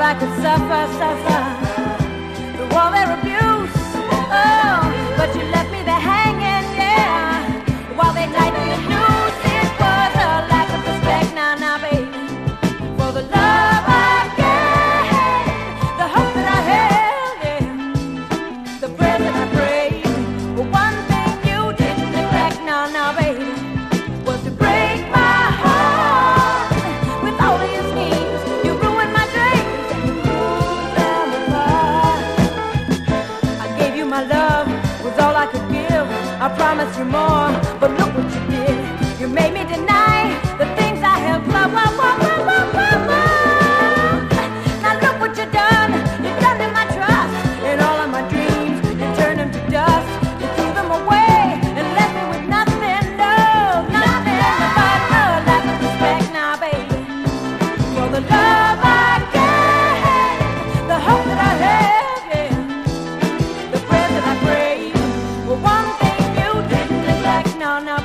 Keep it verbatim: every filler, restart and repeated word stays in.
I could suffer, suffer through all their abuse. Oh, but you left me there hanging, yeah, while they tightened the noose. It was a lack of respect, now, now, baby, for the love I gave, the hope that I held, yeah, the prayers that I prayed. But one thing you didn't neglect, now, now, baby, was to break my heart with all of your schemes. You ruined my dreams and you moved them apart. I gave you my love, was all I could give. I promised you more, but look what you did. You made me deny the things I held close. Whoa, whoa, whoa, whoa, whoa, whoa. Now look what you've done. You've done to my trust and all of my dreams. You turned them to dust. You threw them away and left me with nothing, no, nothing but a lack of respect now, baby, for the love